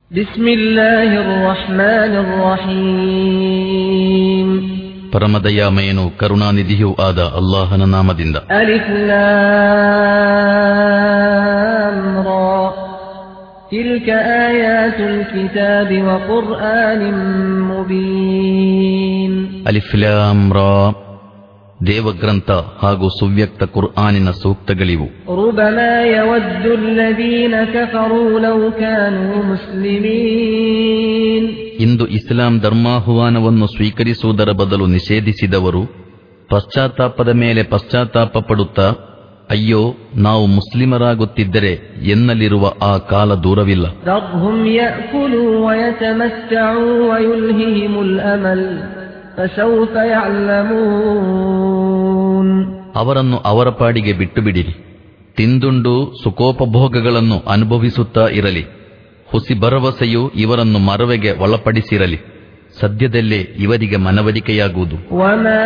ಬಿಸ್ಮಿಲ್ಲಾಹಿರ್ ರಹ್ಮಾನಿರ್ ರಹೀಮ್. ಪರಮದಯಾಮಯನು ಕರುಣಾನಿಧಿಯೂ ಆದ ಅಲ್ಲಾಹನ ನಾಮದಿಂದ. ಅಲಿಫ್ ಲಾಮ್ ರಾ ತಿಲ್ಕ ಆಯಾತುಲ್ ಕಿತಾಬಿ ವ ಖುರ್ಆನಿನ್ ಮುಬೀನ್. ಅಲಿಫ್ ಲಾಮ್ ರಾ ದೇವಗ್ರಂಥ ಹಾಗೂ ಸುವ್ಯಕ್ತ ಕುರ್ಆನಿನ ಸೂಕ್ತಗಳಿವು. ರುಬಮಾ ಯವದ್ದು ಅಲ್ಲದೀನ ಕಫರೂ ಲೌ ಕಾನೂ ಮುಸ್ಲಿಮೀನ್. ಇಂದು ಇಸ್ಲಾಂ ಧರ್ಮಾಹ್ವಾನವನ್ನು ಸ್ವೀಕರಿಸುವುದರ ಬದಲು ನಿಷೇಧಿಸಿದವರು ಪಶ್ಚಾತ್ತಾಪದ ಮೇಲೆ ಪಶ್ಚಾತ್ತಾಪ ಪಡುತ್ತಾ ಅಯ್ಯೋ ನಾವು ಮುಸ್ಲಿಮರಾಗುತ್ತಿದ್ದರೆ ಎನ್ನಲಿರುವ ಆ ಕಾಲ ದೂರವಿಲ್ಲ. ದರ್ಹುಂ ಯಅಕುಲೂ ವಯತಮತ್ತಊ ವಯುಲ್ಹಿಹಿಮುಲ್ ಅಮಲ್ ಫಸೌಫ ಯಅಲಮೂನ್. ಅವರನ್ನು ಅವರ ಪಾಡಿಗೆ ಬಿಟ್ಟು ಬಿಡಿರಿ, ತಿಂದುಂಡು ಸುಖೋಪಭೋಗಗಳನ್ನು ಅನುಭವಿಸುತ್ತಾ ಇರಲಿ. ಹುಸಿ ಭರವಸೆಯು ಇವರನ್ನು ಮರವೆಗೆ ಒಳಪಡಿಸಿರಲಿ, ಸದ್ಯದಲ್ಲೇ ಇವರಿಗೆ ಮನವರಿಕೆಯಾಗುವುದು. ವಮಾ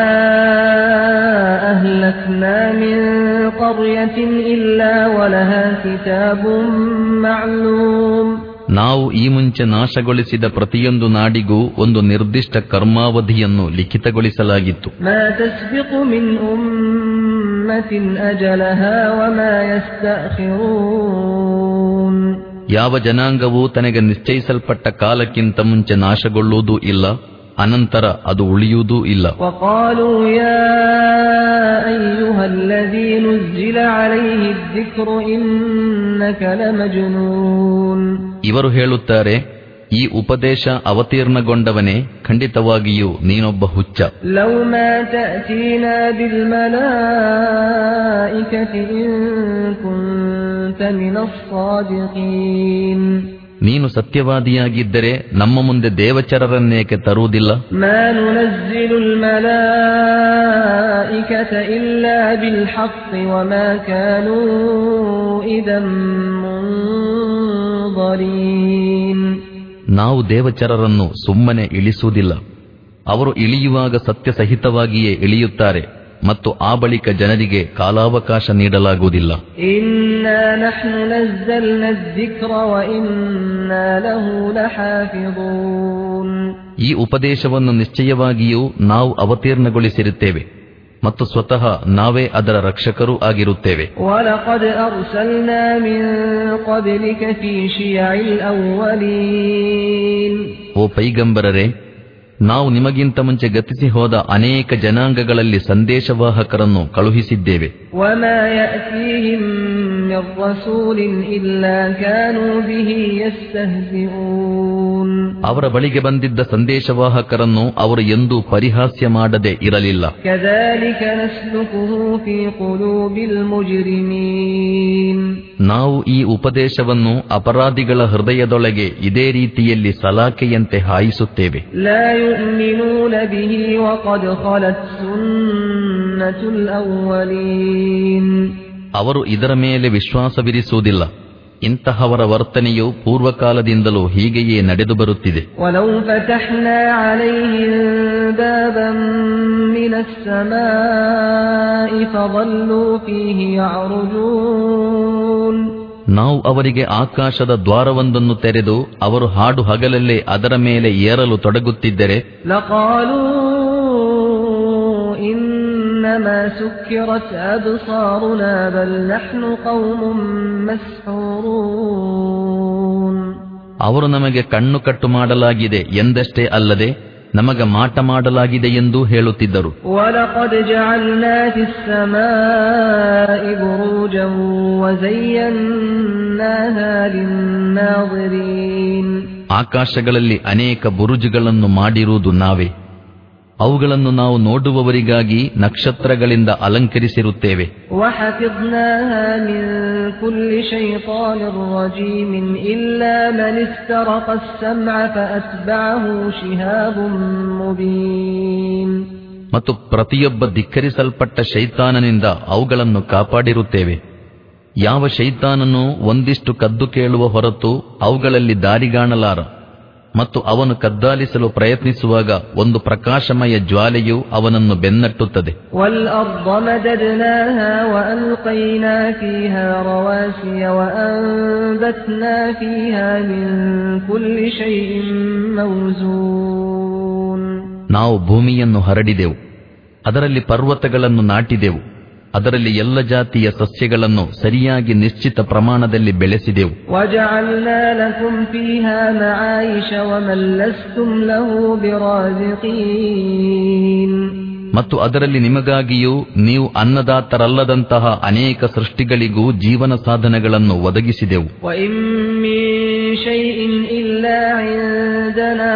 ಅಹ್ಲಕ್ನಾ ಮಿನ್ ಕರ್ಯತಿನ್ ಇಲ್ಲಾ ವಲಹಾ ಕಿತಾಬುಂ ಮಅಲೂಮ್. ನಾವು ಈ ಮುಂಚೆ ನಾಶಗೊಳಿಸಿದ ಪ್ರತಿಯೊಂದು ನಾಡಿಗೂ ಒಂದು ನಿರ್ದಿಷ್ಟ ಕರ್ಮಾವಧಿಯನ್ನು ಲಿಖಿತಗೊಳಿಸಲಾಗಿತ್ತು. ಮಾ ತಸ್ಬಿಕು ಮಿನ್ ಉಮ್ಮತಿನ್ ಅಜಲಹಾ ವಮಾ ಯಸ್ತಅಖಿರೂನ್. ಯಾವ ಜನಾಂಗವೂ ತನಗೆ ನಿಶ್ಚಯಿಸಲ್ಪಟ್ಟ ಕಾಲಕ್ಕಿಂತ ಮುಂಚೆ ನಾಶಗೊಳ್ಳುವುದೂ ಇಲ್ಲ, ಅನಂತರ ಅದು ಉಳಿಯುವುದೂ ಇಲ್ಲ. ವಕಾಲೂ ಯಾ ಅಯ್ಯುಹಲ್ಲದೀ ನುಜ್ಜಿಲ ಅಲೈಹಿ ಅದ್ದಿಕ್ರು ಇನ್ನಕ ಲಮಜ್ನೂನ್. ಇವರು ಹೇಳುತ್ತಾರೆ, ಈ ಉಪದೇಶ ಅವತೀರ್ಣಗೊಂಡವನೇ, ಖಂಡಿತವಾಗಿಯೂ ನೀನೊಬ್ಬ ಹುಚ್ಚ. ಲೌ ಮಾ ತಅತೀನಾ ಬಿಲ್ ಮಲಾಯಿಕತಿ ಇನ್ ಕುಂತ ಮಿನಸ್ ಸಾದಿಕೀನ್. ನೀನು ಸತ್ಯವಾದಿಯಾಗಿದ್ದರೆ ನಮ್ಮ ಮುಂದೆ ದೇವಚರರನ್ನೇಕೆ ತರುವುದಿಲ್ಲ? ಮಾ ನುನಜ್ಜಿಲುಲ್ ಮಲಾಯಿಕತ ಇಲ್ಲಾ ಬಿಲ್ ಹಕ್ಕಿ ವಮಾ ಕಾನೂ ಇದಂ ಮುಂದರೀನ್. ನಾವು ದೇವಚರರನ್ನು ಸುಮ್ಮನೆ ಇಳಿಸುವುದಿಲ್ಲ, ಅವರು ಇಳಿಯುವಾಗ ಸತ್ಯಸಹಿತವಾಗಿಯೇ ಇಳಿಯುತ್ತಾರೆ ಮತ್ತು ಆ ಬಳಿಕ ಜನರಿಗೆ ಕಾಲಾವಕಾಶ ನೀಡಲಾಗುವುದಿಲ್ಲ. ಇನ್ನಾ ನಹ್ನು ನzzalna ಅದ್ದಿಕ್ರ ವ ಇನ್ನಾ ಲಹು ಲಹಾಫಿಜೂನ್. ಈ ಉಪದೇಶವನ್ನು ನಿಶ್ಚಯವಾಗಿಯೂ ನಾವು ಅವತೀರ್ಣಗೊಳಿಸಿರುತ್ತೇವೆ ಮತ್ತು ಸ್ವತಃ ನಾವೇ ಅದರ ರಕ್ಷಕರೂ ಆಗಿರುತ್ತೇವೆ. ವಲಕದ್ ಅರ್ಸಲ್ನಾ ಮಿನ್ ಕಬ್ಲಿಕ ಫೀ ಶಿಯಇಲ್ ಅವ್ವಲೀನ್. ಓ ಪೈಗಂಬರರೇ, ನಾವು ನಿಮಗಿಂತ ಮುಂಚೆ ಗತಿಸಿ ಹೋದ ಅನೇಕ ಜನಾಂಗಗಳಲ್ಲಿ ಸಂದೇಶವಾಹಕರನ್ನು ಕಳುಹಿಸಿದ್ದೇವೆ. ವಮಾ ಯಅತೀಹಿಂ ಮಿರ್ ರಸೂಲಿನ್ ಇಲ್ಲಾ ಕಾನೂ ಬಿಹಿ ಯಸ್ತಹ್ಜಿಊನ್. ಅವರ ಬಳಿಗೆ ಬಂದಿದ್ದ ಸಂದೇಶವಾಹಕರನ್ನು ಅವರು ಎಂದೂ ಪರಿಹಾಸ್ಯ ಮಾಡದೆ ಇರಲಿಲ್ಲ. ಕದಾಲಿಕ ನಸ್ಲುಕುಹು ಫೀ ಕುಲೂಬಿಲ್ ಮುಜ್ರಿಮೀನ್. ನಾವು ಈ ಉಪದೇಶವನ್ನು ಅಪರಾಧಿಗಳ ಹೃದಯದೊಳಗೆ ಇದೇ ರೀತಿಯಲ್ಲಿ ಸಲಾಕೆಯಂತೆ ಹಾಯಿಸುತ್ತೇವೆ. ಲಾ ಯುಮಿನೂನ ಬಿಹಿ ವಕದ್ ಖಲತ್ ಸುನ್ನತುಲ್ ಅವ್ವಲೀನ್. ಅವರು ಇದರ ಮೇಲೆ ವಿಶ್ವಾಸವಿರಿಸುವುದಿಲ್ಲ, ಇಂತಹವರ ವರ್ತನೆಯು ಪೂರ್ವಕಾಲದಿಂದಲೂ ಹೀಗೆಯೇ ನಡೆದು ಬರುತ್ತಿದೆ. ವಲೌ ಫತಹ್ನಾ ಅಲೈಹಿಂ ಬಾಬನ್ ಮಿನಸ್ ಸಲಾಇ ಫظلوا ಫೀಹಿ ಯಅರುಜೂನ್. ನಾವು ಅವರಿಗೆ ಆಕಾಶದ ದ್ವಾರವೊಂದನ್ನು ತೆರೆದು ಅವರು ಹಾಡು ಹಗಲಲ್ಲೇ ಅದರ ಮೇಲೆ ಏರಲು ತೊಡಗುತ್ತಿದ್ದರೆ ಲಕಾಲೂ ಇನ್ನಮಾ ಸುಕ್ಕಿರತ್ ಅಬ್ಸಾರುನಾ ಬಲ್ ನಹ್ನು ಕೌಮುನ್ ಮಸ್ಹೂರೂನ್. ಅವರು ನಮಗೆ ಕಣ್ಣು ಕಟ್ಟು ಮಾಡಲಾಗಿದೆ ಎಂದಷ್ಟೇ ಅಲ್ಲದೆ ನಮಗ ಮಾಟ ಮಾಡಲಾಗಿದೆ ಎಂದೂ ಹೇಳುತ್ತಿದ್ದರು. ವಲಕದ್ ಜಅಲ್ನಾ ಫಿಸ್ ಸಲಾಇ ಬುರೂಜನ್ ವಜಯ್ಯನ್ನಾಹಾ ಲಿನ್ನಾಜಿರೀನ್. ಆಕಾಶಗಳಲ್ಲಿ ಅನೇಕ ಬುರುಜುಗಳನ್ನು ಮಾಡಿರುವುದು ನಾವೇ, ಅವುಗಳನ್ನು ನಾವು ನೋಡುವವರಿಗಾಗಿ ನಕ್ಷತ್ರಗಳಿಂದ ಅಲಂಕರಿಸಿರುತ್ತೇವೆ. ವಹಫಿಜ್ನಾಹಾ ಮಿನ್ ಕುಲ್ಲಿ ಶೈತಾನಿರ್ ರಜೀಮಿನ್ ಇಲ್ಲಾ ಮನ್ ಇಸ್ತರಕಸ್ ಸಮಅ ಫಅತ್ಬಅಹು ಶಿಹಾಬುನ್ ಮುಬೀನ್. ಮತ್ತು ಪ್ರತಿಯೊಬ್ಬ ಧಿಕ್ಕರಿಸಲ್ಪಟ್ಟ ಶೈತಾನನಿಂದ ಅವುಗಳನ್ನು ಕಾಪಾಡಿರುತ್ತೇವೆ. ಯಾವ ಶೈತಾನನು ಒಂದಿಷ್ಟು ಕದ್ದು ಕೇಳುವ ಹೊರತು ಅವುಗಳಲ್ಲಿ ದಾರಿಗಾಣಲಾರ ಮತ್ತು ಅವನು ಕದ್ದಾಲಿಸಲು ಪ್ರಯತ್ನಿಸುವಾಗ ಒಂದು ಪ್ರಕಾಶಮಯ ಜ್ವಾಲೆಯು ಅವನನ್ನು ಬೆನ್ನಟ್ಟುತ್ತದೆ. ವಲ್ಅರ್ದ ಮದದ್ನಾಹಾ ವಅಲ್ಕೈನಾ ಫೀಹಾ ರವಾಸಿಯ ವಅಂಬತ್ನಾ ಫೀಹಾ ಮಿನ್ كل شيء موزون ನಾವು ಭೂಮಿಯನ್ನು ಹರಡಿದೆವು, ಅದರಲ್ಲಿ ಪರ್ವತಗಳನ್ನು ನಾಟಿದೆವು, ಅದರಲ್ಲಿ ಎಲ್ಲ ಜಾತಿಯ ಸಸ್ಯಗಳನ್ನು ಸರಿಯಾಗಿ ನಿಶ್ಚಿತ ಪ್ರಮಾಣದಲ್ಲಿ ಬೆಳೆಸಿದೆವು. وجعلنا لكم فيها معايش ومن لستم له برازقين ಮತ್ತು ಅದರಲ್ಲಿ ನಿಮಗಾಗಿಯೂ ನೀವು ಅನ್ನದಾತರಲ್ಲದಂತಹ ಅನೇಕ ಸೃಷ್ಟಿಗಳಿಗೂ ಜೀವನ ಸಾಧನಗಳನ್ನು ಒದಗಿಸಿದೆವು. وإن من شيء إلا عندنا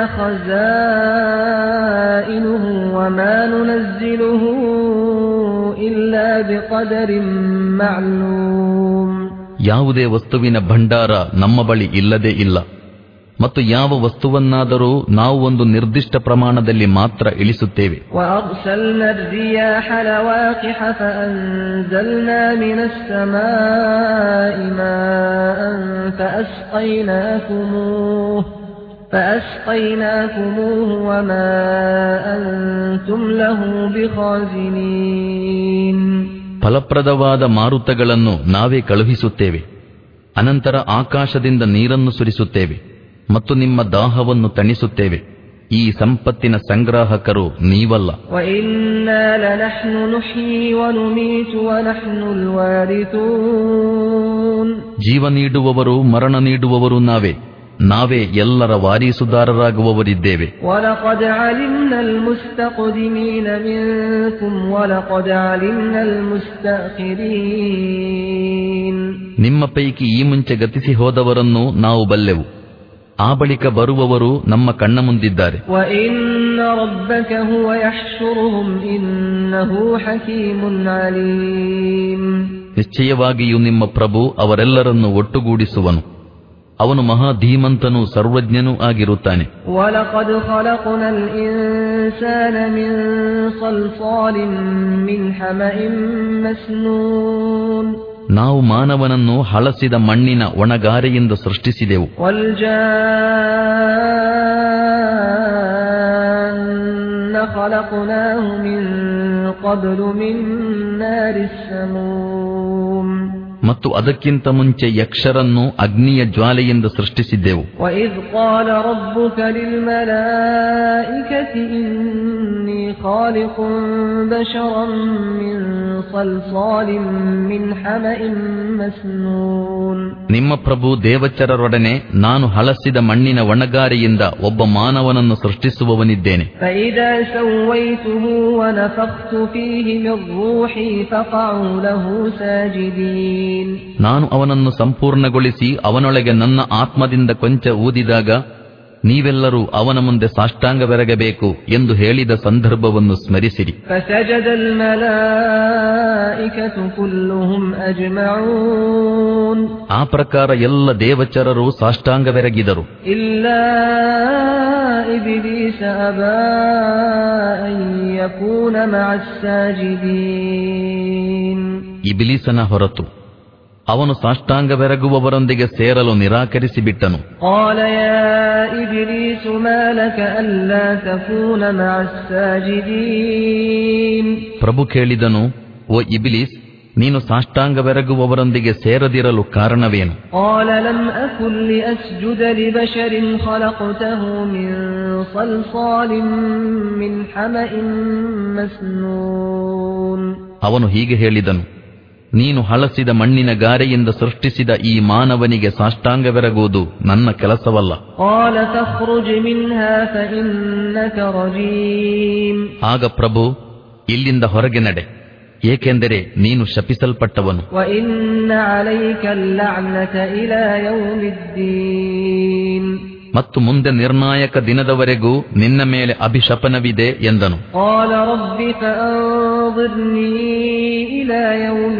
خزائنه وما ننزله إلا بقدر معلوم ಯಾವುದೇ ವಸ್ತುವಿನ ಭಂಡಾರ ನಮ್ಮ ಬಳಿ ಇಲ್ಲದೇ ಇಲ್ಲ, ಮತ್ತು ಯಾವ ವಸ್ತುವನ್ನಾದರೂ ನಾವು ಒಂದು ನಿರ್ದಿಷ್ಟ ಪ್ರಮಾಣದಲ್ಲಿ ಮಾತ್ರ ಇಳಿಸುತ್ತೇವೆ. وأرسلنا الرياح لواقح فأنزلنا من السماء ماء فأسقيناكموه وما أنتم له بخازنين ಫಲಪ್ರದವಾದ ಮಾರುತಗಳನ್ನು ನಾವೇ ಕಳುಹಿಸುತ್ತೇವೆ, ಅನಂತರ ಆಕಾಶದಿಂದ ನೀರನ್ನು ಸುರಿಸುತ್ತೇವೆ ಮತ್ತು ನಿಮ್ಮ ದಾಹವನ್ನು ತಣಿಸುತ್ತೇವೆ. ಈ ಸಂಪತ್ತಿನ ಸಂಗ್ರಾಹಕರು ನೀವಲ್ಲ. وإنا لنحن نحيي ونميت ونحن الوارثون ಜೀವ ನೀಡುವವರು ಮರಣ ನೀಡುವವರು ನಾವೇ ಎಲ್ಲರ ವಾರೀಸುದಾರರಾಗುವವರಿದ್ದೇವೆ. وَلَقَدْ عَلِمْنَا الْمُسْتَقْدِمِينَ مِنكُمْ وَلَقَدْ عَلِمْنَا الْمُسْتَأْخِرِينَ ನಿಮ್ಮ ಪೈಕಿ ಈ ಮುಂಚೆ ಗತಿಸಿ ಹೋದವರನ್ನು ನಾವು ಬಲ್ಲೆವು, ಆ ಬಳಿಕ ಬರುವವರು ನಮ್ಮ ಕಣ್ಣ ಮುಂದಿದ್ದಾರೆ. وَإِنَّ رَبَّكَ هُوَ يَحْشُرُهُمْ إِنَّهُ حَكِيمٌ عَلِيمٌ ನಿಶ್ಚಯವಾಗಿಯೂ ನಿಮ್ಮ ಪ್ರಭು ಅವರೆಲ್ಲರನ್ನು ಒಟ್ಟುಗೂಡಿಸುವನು, ಅವನು ಮಹಾಧೀಮಂತನೂ ಸರ್ವಜ್ಞನೂ ಆಗಿರುತ್ತಾನೆ. وَلَقَدْ خَلَقْنَا الْإِنسَانَ مِنْ صَلْصَالٍ مِنْ حَمَإٍ مَسْنُونٍ ನಾವು ಮಾನವನನ್ನು ಹಳಸಿದ ಮಣ್ಣಿನ ಒಣಗಾರೆಯಿಂದ ಸೃಷ್ಟಿಸಿದೆವು. وَالْجَانَّ خَلَقْنَاهُ مِنْ قَبْلُ مِنْ نَارِ السَّمُومِ ಮತ್ತು ಅದಕ್ಕಿಂತ ಮುಂಚೆ ಯಕ್ಷರನ್ನು ಅಗ್ನಿಯ ಜ್ವಾಲೆಯಿಂದ ಸೃಷ್ಟಿಸಿದ್ದೆವು. وَإِذْ قَالَ رَبُّكَ لِلْمَلَائِكَةِ إِنِّي خَالِقٌ بَشَرًا مِنْ صَلْصَالٍ مِنْ حَمَإٍ مَسْنُونٍ ನಿಮ್ಮ ಪ್ರಭು ದೇವಚರರೊಡನೆ ನಾನು ಹಳಸಿದ ಮಣ್ಣಿನ ಒಣಗಾರೆಯಿಂದ ಒಬ್ಬ ಮಾನವನನ್ನು ಸೃಷ್ಟಿಸುವವನಿದ್ದೇನೆ. فَإِذَا سَوَّيْتُهُ وَنَفَخْتُ فِيهِ مِنْ رُوحِي فَقَعُوا لَهُ سَاجِدِينَ ನಾನು ಅವನನ್ನು ಸಂಪೂರ್ಣಗೊಳಿಸಿ ಅವನೊಳಗೆ ನನ್ನ ಆತ್ಮದಿಂದ ಕೊಂಚ ಊದಿದಾಗ ನೀವೆಲ್ಲರೂ ಅವನ ಮುಂದೆ ಸಾಷ್ಟಾಂಗವೆರಗಬೇಕು ಎಂದು ಹೇಳಿದ ಸಂದರ್ಭವನ್ನು ಸ್ಮರಿಸಿರಿ. فَسَجَدَ الْمَلَائِكَةُ كُلُّهُمْ أَجْمَعُونَ ಆ ಪ್ರಕಾರ ಎಲ್ಲ ದೇವಚರರು ಸಾಷ್ಟಾಂಗವೆರಗಿದರು. إِلَّا إِبْلِيسَ أَبَى أَن يَكُونَ مَعَ السَّاجِدِينَ ಇಬ್ಲೀಸನ ಹೊರತು ಅವನು ಸಾಷ್ಟಾಂಗವೆರಗುವವರೊಂದಿಗೆ ಸೇರಲು ನಿರಾಕರಿಸಿಬಿಟ್ಟನು. قَالَ يَا إِبْلِيسُ مَا لَكَ أَلَّا تَكُونَ مَعَ السَّاجِدِينَ ಪ್ರಭು ಕೇಳಿದನು, ಓ ಇಬ್ಲೀಸ್, ನೀನು ಸಾಷ್ಟಾಂಗವೆರಗುವವರೊಂದಿಗೆ ಸೇರದಿರಲು ಕಾರಣವೇನು? قَالَ لَمْ أَكُنْ لِأَسْجُدَ لِبَشَرٍ خَلَقْتَهُ مِنْ صَلْصَالٍ مِنْ حَمَإٍ مَسْنُونٍ ಅವನು ಹೀಗೆ ಹೇಳಿದನು, ನೀನು ಹಳಸಿದ ಮಣ್ಣಿನ ಗಾರೆಯಿಂದ ಸೃಷ್ಟಿಸಿದ ಈ ಮಾನವನಿಗೆ ಸಾಷ್ಟಾಂಗವೆರಗುವುದು ನನ್ನ ಕೆಲಸವಲ್ಲ. قَالَ فَاخْرُجْ مِنْهَا فَإِنَّكَ رَجِيمٌ ಆಗ ಪ್ರಭು, ಇಲ್ಲಿಂದ ಹೊರಗೆ ನಡೆ, ಏಕೆಂದರೆ ನೀನು ಶಪಿಸಲ್ಪಟ್ಟವನು. وَإِنَّ عَلَيْكَ اللَّعْنَةَ إِلَى يَوْمِ الدِّينِ ಮತ್ತು ಮುಂದೆ ನಿರ್ಣಾಯಕ ದಿನದವರೆಗೂ ನಿನ್ನ ಮೇಲೆ ಅಭಿಶಪನವಿದೆ ಎಂದನು. قَالَ رَبِّ فَأَنظِرْنِي إِلَى يَوْمِ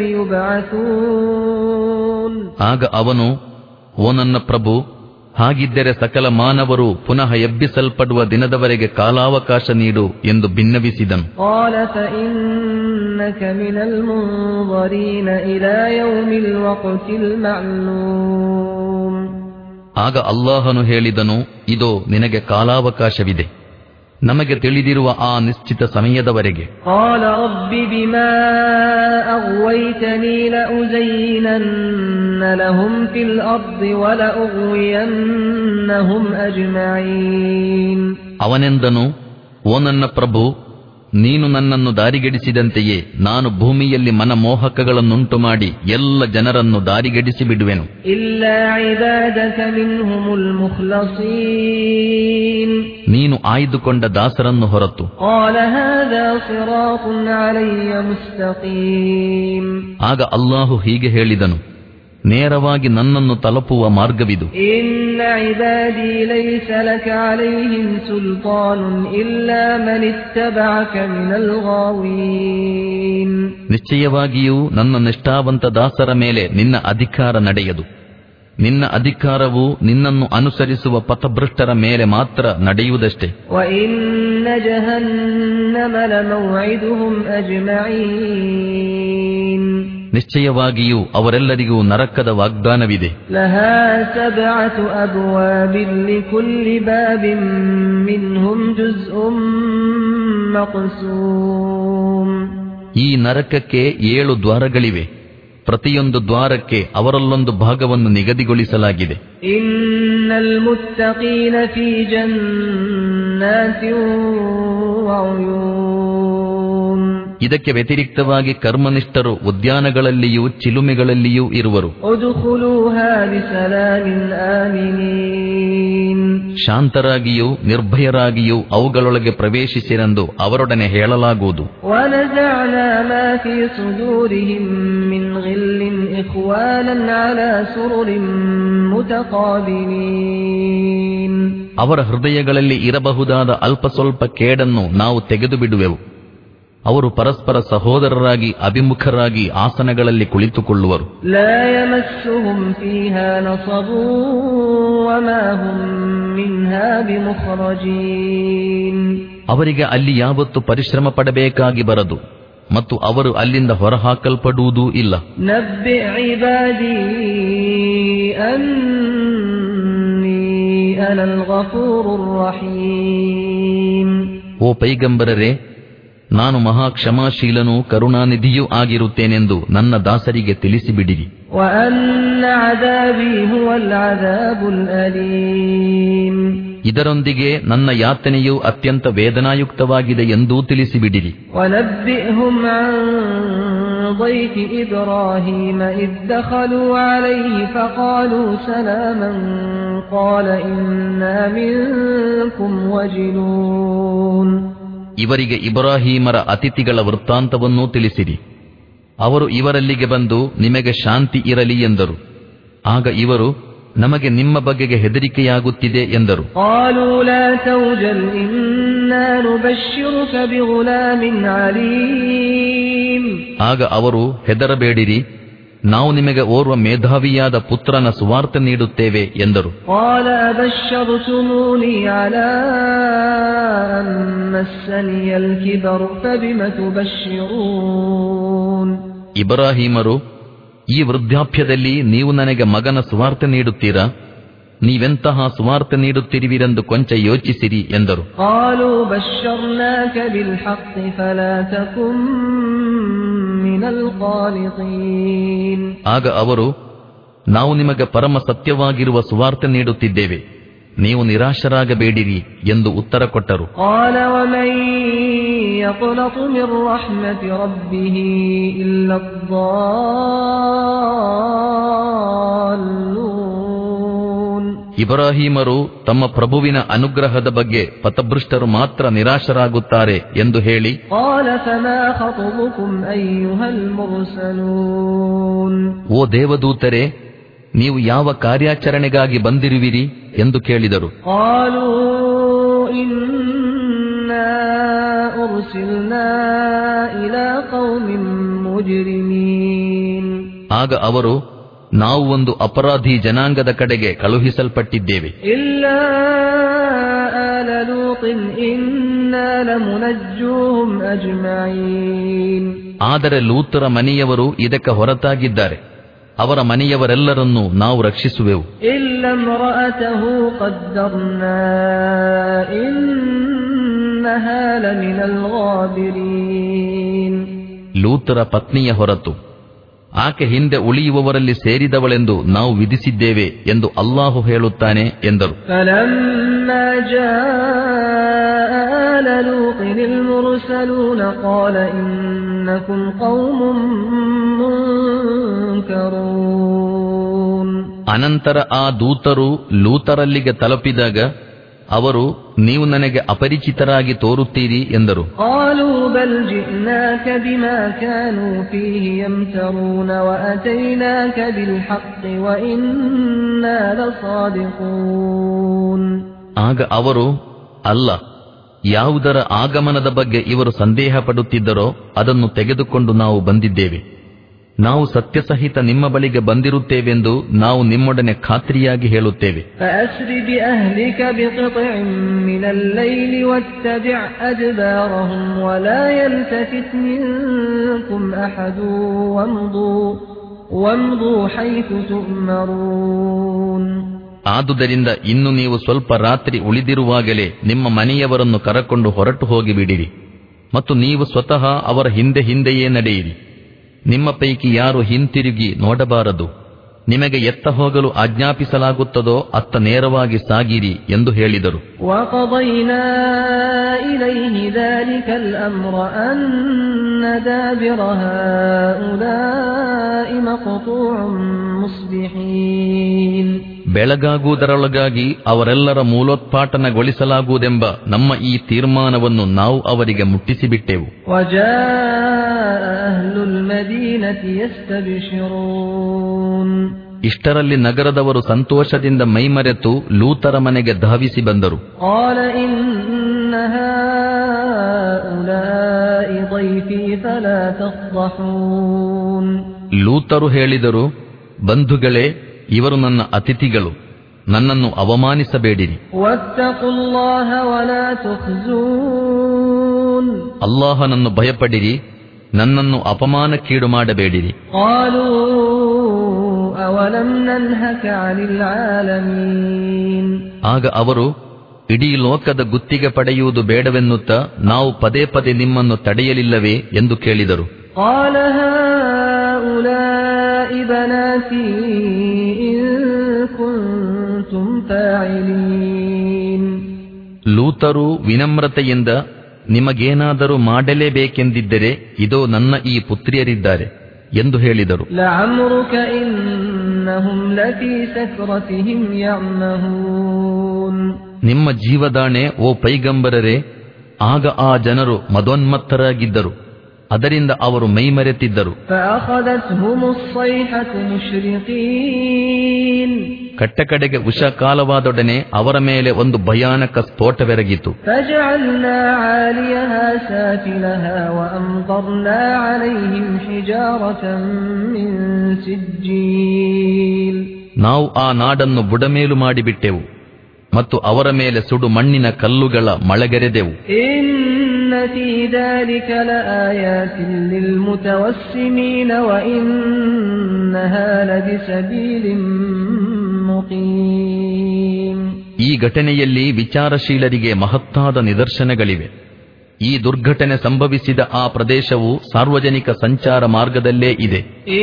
يُبْعَثُونَ ಆಗ ಅವನು, ಓ ನನ್ನ ಪ್ರಭು, ಹಾಗಿದ್ದರೆ ಸಕಲ ಮಾನವರು ಪುನಃ ಎಬ್ಬಿಸಲ್ಪಡುವ ದಿನದವರೆಗೆ ಕಾಲಾವಕಾಶ ನೀಡು ಎಂದು ಭಿನ್ನವಿಸಿದನು. قَالَ فَإِنَّكَ مِنَ الْمُنظَرِينَ إِلَى يَوْمِ الْوَقْتِ الْمَعْلُومِ ಆಗ ಅಲ್ಲಾಹನು ಹೇಳಿದನು, ಇದೋ ನಿನಗೆ ಕಾಲಾವಕಾಶವಿದೆ, ನಮಗೆ ತಿಳಿದಿರುವ ಆ ನಿಶ್ಚಿತ ಸಮಯದವರೆಗೆ. قال رب بما أغويتني لأزينن لهم في الأرض ولأغوينهم أجمعين. ಅವನೆಂದನು, ಓ ನನ್ನ ಪ್ರಭು, ನೀನು ನನ್ನನ್ನು ದಾರಿಗೆಡಿಸಿದಂತೆಯೇ ನಾನು ಭೂಮಿಯಲ್ಲಿ ಮನಮೋಹಕಗಳನ್ನುಂಟು ಮಾಡಿ ಎಲ್ಲ ಜನರನ್ನು ದಾರಿಗೆಡಿಸಿ ಬಿಡುವೆನು. إلا عبادك منهم المخلصين. ನೀನು ಆಯ್ದುಕೊಂಡ ದಾಸರನ್ನು ಹೊರತು. قال هذا صراط علي مستقيم. ಆಗ ಅಲ್ಲಾಹು ಹೀಗೆ ಹೇಳಿದನು, ನೇರವಾಗಿ ನನ್ನನ್ನು ತಲುಪುವ ಮಾರ್ಗವಿದು. إن عبادي ليس لك عليهم سلطان إلا من اتبعك من الغاوين. ನಿಶ್ಚಯವಾಗಿಯೂ ನನ್ನ ನಿಷ್ಠಾವಂತ ದಾಸರ ಮೇಲೆ ನಿನ್ನ ಅಧಿಕಾರ ನಡೆಯದು. ನಿನ್ನ ಅಧಿಕಾರವು ನಿನ್ನನ್ನು ಅನುಸರಿಸುವ ಪಥಭ್ರಷ್ಟರ ಮೇಲೆ ಮಾತ್ರ ನಡೆಯುವುದಷ್ಟೇ. وإن جهنم لموعدهم أجمعين. ನಿಶ್ಚಯವಾಗಿಯೂ ಅವರೆಲ್ಲರಿಗೂ ನರಕದ ವಾಗ್ದಾನವಿದೆ. لها 7 أبواب لكل باب منهم جزء مقسوم. ಈ ನರಕಕ್ಕೆ 7 ದ್ವಾರಗಳಿವೆ. ಪ್ರತಿಯೊಂದು ದ್ವಾರಕ್ಕೆ ಅವರಲ್ಲೊಂದು ಭಾಗವನ್ನು ನಿಗದಿಗೊಳಿಸಲಾಗಿದೆ. إن المتقين في جنات وعيون. ಇದಕ್ಕೆ ವ್ಯತಿರಿಕ್ತವಾಗಿ ಕರ್ಮನಿಷ್ಠರು ಉದ್ಯಾನಗಳಲ್ಲಿಯೂ ಚಿಲುಮೆಗಳಲ್ಲಿಯೂ ಇರುವರು. ادخلوها بسلام آمنين. ಶಾಂತರಾಗಿಯೂ ನಿರ್ಭಯರಾಗಿಯೂ ಅವುಗಳೊಳಗೆ ಪ್ರವೇಶಿಸಿರೆಂದು ಅವರೊಡನೆ ಹೇಳಲಾಗುವುದು. ونزعنا ما في صدورهم من غل إخوانا على سرر متقابلين. ಅವರ ಹೃದಯಗಳಲ್ಲಿ ಇರಬಹುದಾದ ಅಲ್ಪ ಸ್ವಲ್ಪ ಕೇಡನ್ನು ನಾವು ತೆಗೆದು ಬಿಡುವೆವು. ಅವರು ಪರಸ್ಪರ ಸಹೋದರರಾಗಿ ಅಭಿಮುಖರಾಗಿ ಆಸನಗಳಲ್ಲಿ ಕುಳಿತುಕೊಳ್ಳುವರು. لا يمسهم فيها نصب وما هم منها بمخرجين. ಅವರಿಗೆ ಅಲ್ಲಿ ಯಾವತ್ತು ಪರಿಶ್ರಮ ಪಡಬೇಕಾಗಿ ಬರದು ಮತ್ತು ಅವರು ಅಲ್ಲಿಂದ ಹೊರಹಾಕಲ್ಪಡುವುದೂ ಇಲ್ಲ. نبئ عبادي أني أنا الغفور الرحيم. ಓ ಪೈಗಂಬರರೇ, ನಾನು ಮಹಾ ಕ್ಷಮಾಶೀಲನೂ ಕರುಣಾನಿಧಿಯೂ ಆಗಿರುತ್ತೇನೆಂದು ನನ್ನ ದಾಸರಿಗೆ ತಿಳಿಸಿಬಿಡಿರಿ. وأن عذابي هو العذاب الأليم. ಇದರೊಂದಿಗೆ ನನ್ನ ಯಾತನೆಯು ಅತ್ಯಂತ ವೇದನಾಯುಕ್ತವಾಗಿದೆ ಎಂದೂ ತಿಳಿಸಿಬಿಡಿರಿ. ونبئهم عن ضيف إبراهيم إذ دخلوا عليه فقالوا سلاما قال إنا منكم وجلون. ಇವರಿಗೆ ಇಬ್ರಾಹೀಮರ ಅತಿಥಿಗಳ ವೃತ್ತಾಂತವನ್ನೂ ತಿಳಿಸಿರಿ. ಅವರು ಇವರಲ್ಲಿಗೆ ಬಂದು ನಿಮಗೆ ಶಾಂತಿ ಇರಲಿ ಎಂದರು. ಆಗ ಇವರು, ನಮಗೆ ನಿಮ್ಮ ಬಗೆಗೆ ಹೆದರಿಕೆಯಾಗುತ್ತಿದೆ ಎಂದರು. قالوا لا توجل إنا نبشرك بغلام عليم. ಆಗ ಅವರು, ಹೆದರಬೇಡಿರಿ, ನಾವು ನಿಮಗೆ ಓರ್ವ ಮೇಧಾವಿಯಾದ ಪುತ್ರನ ಸುವಾರ್ತೆ ನೀಡುತ್ತೇವೆ ಎಂದರು. قال أبشرتموني على أن مسني الكبر فبم تبشرون. ಇಬ್ರಾಹೀಮರು, ಈ ವೃದ್ಧಾಪ್ಯದಲ್ಲಿ ನೀವು ನನಗೆ ಮಗನ ಸುವಾರ್ತೆ ನೀಡುತ್ತೀರಾ? ನೀವೆಂತಹ ಸುವಾರ್ತೆ ನೀಡುತ್ತಿರುವಿರೆಂದು ಕೊಂಚ ಯೋಚಿಸಿರಿ ಎಂದರು. قالوا بشرناك بالحق فلا تكن من القانطين. ಆಗ ಅವರು, ನಾವು ನಿಮಗೆ ಪರಮ ಸತ್ಯವಾಗಿರುವ ಸುವಾರ್ತೆ ನೀಡುತ್ತಿದ್ದೇವೆ, ನೀವು ನಿರಾಶರಾಗಬೇಡಿರಿ ಎಂದು ಉತ್ತರ ಕೊಟ್ಟರು. قال ومن يقنط من رحمة ربه إلا الضالون. ಇಬ್ರಾಹೀಮರು ತಮ್ಮ ಪ್ರಭುವಿನ ಅನುಗ್ರಹದ ಬಗ್ಗೆ ಪಥಭೃಷ್ಟರು ಮಾತ್ರ ನಿರಾಶರಾಗುತ್ತಾರೆ ಎಂದು ಹೇಳಿ, قال فما خطبكم أيها المرسلون. ಓ ದೇವದೂತರೇ, ನೀವು ಯಾವ ಕಾರ್ಯಾಚರಣೆಗಾಗಿ ಬಂದಿರುವಿರಿ ಎಂದು ಕೇಳಿದರು. قالوا إنا أرسلنا إلى قوم مجرمين. ಆಗ ಅವರು, ನಾವು ಒಂದು ಅಪರಾಧಿ ಜನಾಂಗದ ಕಡೆಗೆ ಕಳುಹಿಸಲ್ಪಟ್ಟಿದ್ದೇವೆ. إلا آل لوط إنا لمنجوهم أجمعين. ಆದರೆ ಲೂತರ ಮನೆಯವರು ಇದಕ್ಕೆ ಹೊರತಾಗಿದ್ದಾರೆ. ಅವರ ಮನೆಯವರೆಲ್ಲರನ್ನೂ ನಾವು ರಕ್ಷಿಸುವೆವು. إلا امرأته قدرنا إنها إنها لمن الغابرين. ಲೂತರ ಪತ್ನಿಯ ಹೊರತು ಆಕೆ ಹಿಂದೆ ಉಳಿಯುವವರಲ್ಲಿ ಸೇರಿದವಳೆಂದು ನಾವು ವಿಧಿಸಿದ್ದೇವೆ ಎಂದು ಅಲ್ಲಾಹು ಹೇಳುತ್ತಾನೆ ಎಂದರು. فلما جاء آل لوط المرسلون قال إنكم قوم منكرون. ಅನಂತರ ಆ ದೂತರು ಲೂತರಲ್ಲಿಗೆ ತಲುಪಿದಾಗ ಅವರು, ನೀವು ನನಗೆ ಅಪರಿಚಿತರಾಗಿ ತೋರುತ್ತೀರಿ ಎಂದರು. قالوا بل جئناك بما كانوا فيه يمترون وأتيناك بالحق وإنا لصادقون. ಆಗ ಅವರು, ಅಲ್ಲ, ಯಾವುದರ ಆಗಮನದ ಬಗ್ಗೆ ಇವರು ಸಂದೇಹ ಪಡುತ್ತಿದ್ದರೋ ಅದನ್ನು ತೆಗೆದುಕೊಂಡು ನಾವು ಬಂದಿದ್ದೇವೆ. ನಾವು ಸತ್ಯಸಹಿತ ನಿಮ್ಮ ಬಳಿಗೆ ಬಂದಿರುತ್ತೇವೆಂದು ನಾವು ನಿಮ್ಮೊಡನೆ ಖಾತ್ರಿಯಾಗಿ ಹೇಳುತ್ತೇವೆ. فأسر بأهلك بقطع من الليل واتبع أدبارهم ولا يلتفت منكم أحد وامضوا حيث تؤمرون. ಆದುದರಿಂದ ಇನ್ನು ನೀವು ಸ್ವಲ್ಪ ರಾತ್ರಿ ಉಳಿದಿರುವಾಗಲೇ ನಿಮ್ಮ ಮನೆಯವರನ್ನು ಕರಕೊಂಡು ಹೊರಟು ಹೋಗಿಬಿಡಿರಿ ಮತ್ತು ನೀವು ಸ್ವತಃ ಅವರ ಹಿಂದೆ ಹಿಂದೆಯೇ ನಡೆಯಿರಿ. ನಿಮ್ಮ ಪೈಕಿ ಯಾರು ಹಿಂತಿರುಗಿ ನೋಡಬಾರದು. ನಿಮಗೆ ಎತ್ತ ಹೋಗಲು ಆಜ್ಞಾಪಿಸಲಾಗುತ್ತದೋ ಅತ್ತ ನೇರವಾಗಿ ಸಾಗಿರಿ ಎಂದು ಹೇಳಿದರು. وَقَضَيْنَا إِلَيْهِ ذَلِكَ الْأَمْرَ أَنَّ دَابِرَ هَؤُلَاءِ مَقْطُوعٌ مُصْبِحِينَ. ಬೆಳಗಾಗುವುದರೊಳಗಾಗಿ ಅವರೆಲ್ಲರ ಮೂಲೋತ್ಪಾಟನಗೊಳಿಸಲಾಗುವುದೆಂಬ ನಮ್ಮ ಈ ತೀರ್ಮಾನವನ್ನು ನಾವು ಅವರಿಗೆ ಮುಟ್ಟಿಸಿಬಿಟ್ಟೆವು. ಇಷ್ಟರಲ್ಲಿ ನಗರದವರು ಸಂತೋಷದಿಂದ ಮೈಮರೆತು ಲೂತರ ಮನೆಗೆ ಧಾವಿಸಿ ಬಂದರು. ಲೂತರು ಹೇಳಿದರು, ಬಂಧುಗಳೇ, ಇವರು ನನ್ನ ಅತಿಥಿಗಳು, ನನ್ನನ್ನು ಅವಮಾನಿಸಬೇಡಿರಿ. ಅಲ್ಲಾಹನನ್ನು ಭಯಪಡಿರಿ, ನನ್ನನ್ನು ಅಪಮಾನಕ್ಕೀಡು ಮಾಡಬೇಡಿರಿ. ಆಗ ಅವರು, ಇಡೀ ಲೋಕದ ಗುತ್ತಿಗೆ ಪಡೆಯುವುದು ಬೇಡವೆನ್ನುತ್ತಾ ನಾವು ಪದೇ ಪದೇ ನಿಮ್ಮನ್ನು ತಡೆಯಲಿಲ್ಲವೇ ಎಂದು ಕೇಳಿದರು. ಲೂತರು ವಿನಮ್ರತೆಯಿಂದ, ನಿಮಗೇನಾದರೂ ಮಾಡಲೇಬೇಕೆಂದಿದ್ದರೆ ಇದೋ ನನ್ನ ಈ ಪುತ್ರಿಯರಿದ್ದಾರೆ ಎಂದು ಹೇಳಿದರು. ನಿಮ್ಮ ಜೀವದಾಣೆ ಓ ಪೈಗಂಬರರೇ, ಆಗ ಆ ಜನರು ಮದೋನ್ಮತ್ತರಾಗಿದ್ದರು, ಅದರಿಂದ ಅವರು ಮೈಮರೆತಿದ್ದರು. ಕಟ್ಟಕಡೆಗೆ ಉಷಕಾಲವಾದೊಡನೆ ಅವರ ಮೇಲೆ ಒಂದು ಭಯಾನಕ ಸ್ಫೋಟವೆರಗಿತು. ನಾವು ಆ ನಾಡನ್ನು ಬುಡಮೇಲು ಮಾಡಿಬಿಟ್ಟೆವು ಮತ್ತು ಅವರ ಮೇಲೆ ಸುಡು ಮಣ್ಣಿನ ಕಲ್ಲುಗಳ ಮಳೆಗೆರೆದೆವು. ಈ ಘಟನೆಯಲ್ಲಿ ವಿಚಾರಶೀಲರಿಗೆ ಮಹತ್ತಾದ ನಿದರ್ಶನಗಳಿವೆ. ಈ ದುರ್ಘಟನೆ ಸಂಭವಿಸಿದ ಆ ಪ್ರದೇಶವು ಸಾರ್ವಜನಿಕ ಸಂಚಾರ ಮಾರ್ಗದಲ್ಲೇ ಇದೆ.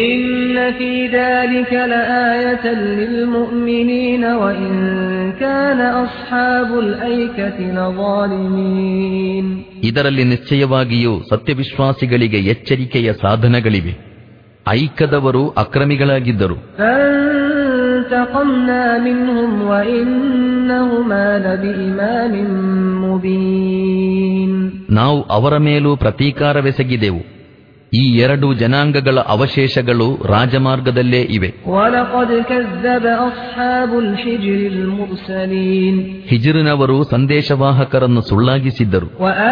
ಇದರಲ್ಲಿ ನಿಶ್ಚಯವಾಗಿಯೂ ಸತ್ಯವಿಶ್ವಾಸಿಗಳಿಗೆ ಎಚ್ಚರಿಕೆಯ ಸಾಧನಗಳಿವೆ. ಐಕದವರು ಅಕ್ರಮಿಗಳಾಗಿದ್ದರು. ನಾವು ಅವರ ಮೇಲೂ ಪ್ರತೀಕಾರವೆಸಗಿದೆವು. ಈ ಎರಡು ಜನಾಂಗಗಳ ಅವಶೇಷಗಳು ರಾಜಮಾರ್ಗದಲ್ಲೇ ಇವೆ. ಹಿಜ್ರಿನವರು ಸಂದೇಶವಾಹಕರನ್ನು ಸುಳ್ಳಾಗಿಸಿದ್ದರು.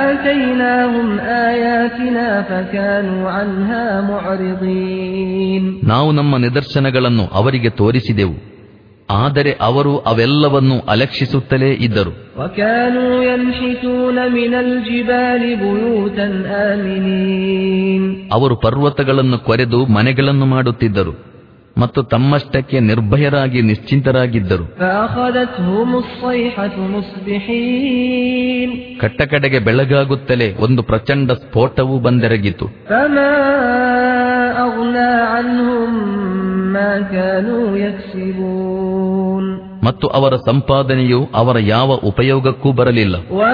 ನಾವು ನಮ್ಮ ನಿದರ್ಶನಗಳನ್ನು ಅವರಿಗೆ ತೋರಿಸಿದೆವು, ಆದರೆ ಅವರು ಅವೆಲ್ಲವನ್ನೂ ಅಲಕ್ಷಿಸುತ್ತಲೇ ಇದ್ದರು. ಅವರು ಪರ್ವತಗಳನ್ನು ಕೊರೆದು ಮನೆಗಳನ್ನು ಮಾಡುತ್ತಿದ್ದರು ಮತ್ತು ತಮ್ಮಷ್ಟಕ್ಕೆ ನಿರ್ಭಯರಾಗಿ ನಿಶ್ಚಿಂತರಾಗಿದ್ದರು. ಕಟ್ಟಕಡೆಗೆ ಬೆಳಗಾಗುತ್ತಲೇ ಒಂದು ಪ್ರಚಂಡ ಸ್ಫೋಟವೂ ಬಂದೆರಗಿತು. ಮತ್ತು ಅವರ ಸಂಪಾದನೆಯು ಅವರ ಯಾವ ಉಪಯೋಗಕ್ಕೂ ಬರಲಿಲ್ಲ.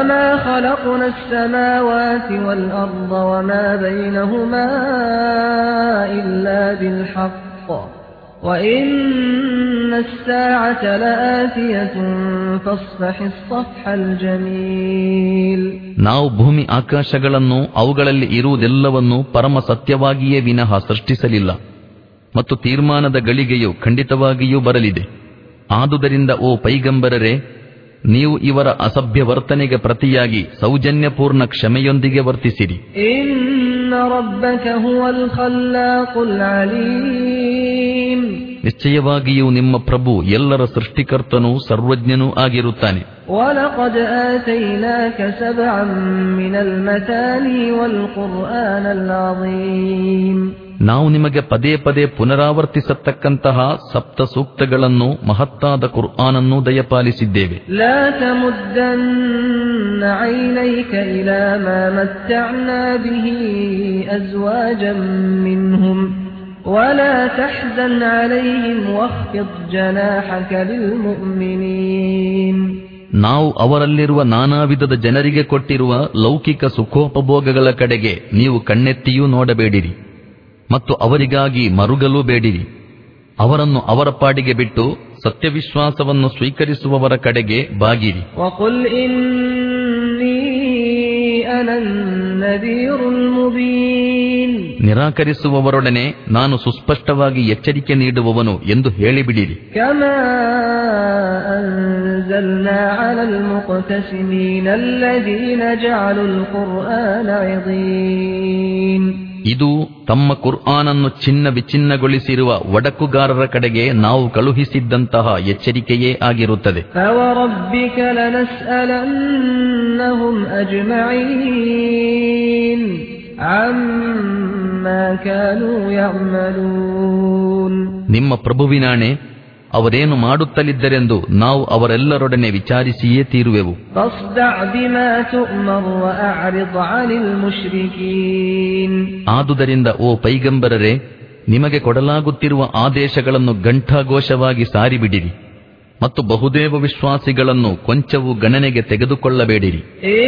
ನಾವು ಭೂಮಿ ಆಕಾಶಗಳನ್ನು ಅವುಗಳಲ್ಲಿ ಇರುವುದೆಲ್ಲವನ್ನೂ ಪರಮ ಸತ್ಯವಾಗಿಯೇ ವಿನಃ ಸೃಷ್ಟಿಸಲಿಲ್ಲ, ಮತ್ತು ತೀರ್ಮಾನದ ಗಳಿಗೆಯು ಖಂಡಿತವಾಗಿಯೂ ಬರಲಿದೆ. ಆದುದರಿಂದ ಓ ಪೈಗಂಬರರೇ, ನೀವು ಇವರ ಅಸಭ್ಯ ವರ್ತನೆಗೆ ಪ್ರತಿಯಾಗಿ ಸೌಜನ್ಯಪೂರ್ಣ ಕ್ಷಮೆಯೊಂದಿಗೆ ವರ್ತಿಸಿರಿ. ನಿಶ್ಚಯವಾಗಿಯೂ ನಿಮ್ಮ ಪ್ರಭು ಎಲ್ಲರ ಸೃಷ್ಟಿಕರ್ತನೂ ಸರ್ವಜ್ಞನೂ ಆಗಿರುತ್ತಾನೆ. ನಾವು ನಿಮಗೆ ಪದೇ ಪದೇ ಪುನರಾವರ್ತಿಸತಕ್ಕಂತಹ ಸಪ್ತ ಸೂಕ್ತಗಳನ್ನು, ಮಹತ್ತಾದ ಕುರ್ಆನನ್ನು ದಯಪಾಲಿಸಿದ್ದೇವೆ. ನಾವು ಅವರಲ್ಲಿರುವ ನಾನಾ ವಿಧದ ಜನರಿಗೆ ಕೊಟ್ಟಿರುವ ಲೌಕಿಕ ಸುಖೋಪಭೋಗಗಳ ಕಡೆಗೆ ನೀವು ಕಣ್ಣೆತ್ತಿಯೂ ನೋಡಬೇಡಿರಿ, ಮತ್ತು ಅವರಿಗಾಗಿ ಮರುಗಲೂ ಬೇಡಿರಿ. ಅವರನ್ನು ಅವರ ಪಾಡಿಗೆ ಬಿಟ್ಟು ಸತ್ಯವಿಶ್ವಾಸವನ್ನು ಸ್ವೀಕರಿಸುವವರ ಕಡೆಗೆ ಬಾಗಿರಿ. ನಿರಾಕರಿಸುವವರೊಡನೆ ನಾನು ಸುಸ್ಪಷ್ಟವಾಗಿ ಎಚ್ಚರಿಕೆ ನೀಡುವವನು ಎಂದು ಹೇಳಿಬಿಡಿರಿ. ಇದು ತಮ್ಮ ಕುರ್ಆನನ್ನು ಛಿನ್ನ ವಿಚ್ಛಿನ್ನಗೊಳಿಸಿರುವ ಒಡಕುಗಾರರ ಕಡೆಗೆ ನಾವು ಕಳುಹಿಸಿದ್ದಂತಹ ಎಚ್ಚರಿಕೆಯೇ ಆಗಿರುತ್ತದೆ. ನಿಮ್ಮ ಪ್ರಭುವಿನಾಣೆ, ಅವರೇನು ಮಾಡುತ್ತಲಿದ್ದರೆಂದು ನಾವು ಅವರೆಲ್ಲರೊಡನೆ ವಿಚಾರಿಸಿಯೇ ತೀರುವೆವು. ಆದುದರಿಂದ ಓ ಪೈಗಂಬರರೇ, ನಿಮಗೆ ಕೊಡಲಾಗುತ್ತಿರುವ ಆದೇಶಗಳನ್ನು ಘಂಟಾಘೋಷವಾಗಿ ಸಾರಿಬಿಡಿರಿ, ಮತ್ತು ಬಹುದೇವ ವಿಶ್ವಾಸಿಗಳನ್ನು ಕೊಂಚವೂ ಗಣನೆಗೆ ತೆಗೆದುಕೊಳ್ಳಬೇಡಿರಿ.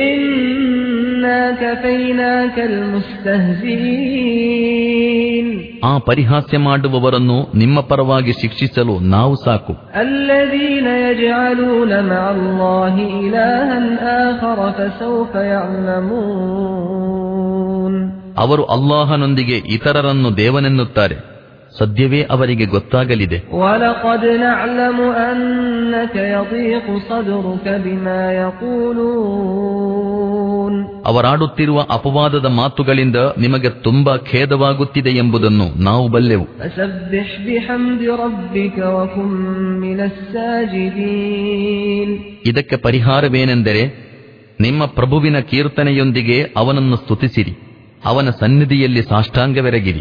ಆ ಪರಿಹಾಸ್ಯ ಮಾಡುವವರನ್ನು ನಿಮ್ಮ ಪರವಾಗಿ ಶಿಕ್ಷಿಸಲು ನಾವು ಸಾಕು. ಅವರು ಅಲ್ಲಾಹನೊಂದಿಗೆ ಇತರರನ್ನು ದೇವನೆನ್ನುತ್ತಾರೆ, ಸದ್ಯವೇ ಅವರಿಗೆ ಗೊತ್ತಾಗಲಿದೆ. ಅವರಾಡುತ್ತಿರುವ ಅಪವಾದದ ಮಾತುಗಳಿಂದ ನಿಮಗೆ ತುಂಬಾ ಖೇದವಾಗುತ್ತಿದೆ ಎಂಬುದನ್ನು ನಾವು ಬಲ್ಲೆವು. ಇದಕ್ಕೆ ಪರಿಹಾರವೇನೆಂದರೆ, ನಿಮ್ಮ ಪ್ರಭುವಿನ ಕೀರ್ತನೆಯೊಂದಿಗೆ ಅವನನ್ನು ಸ್ತುತಿಸಿರಿ, ಅವನ ಸನ್ನಿಧಿಯಲ್ಲಿ ಸಾಷ್ಟಾಂಗವೆರಗಿರಿ.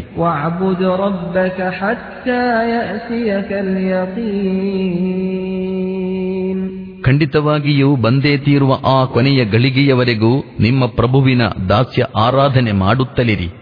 ಖಂಡಿತವಾಗಿಯೂ ಬಂದೇ ತೀರುವ ಆ ಕೊನೆಯ ಗಳಿಗೆಯವರೆಗೂ ನಿಮ್ಮ ಪ್ರಭುವಿನ ದಾಸ್ಯ ಆರಾಧನೆ ಮಾಡುತ್ತಲಿರಿ.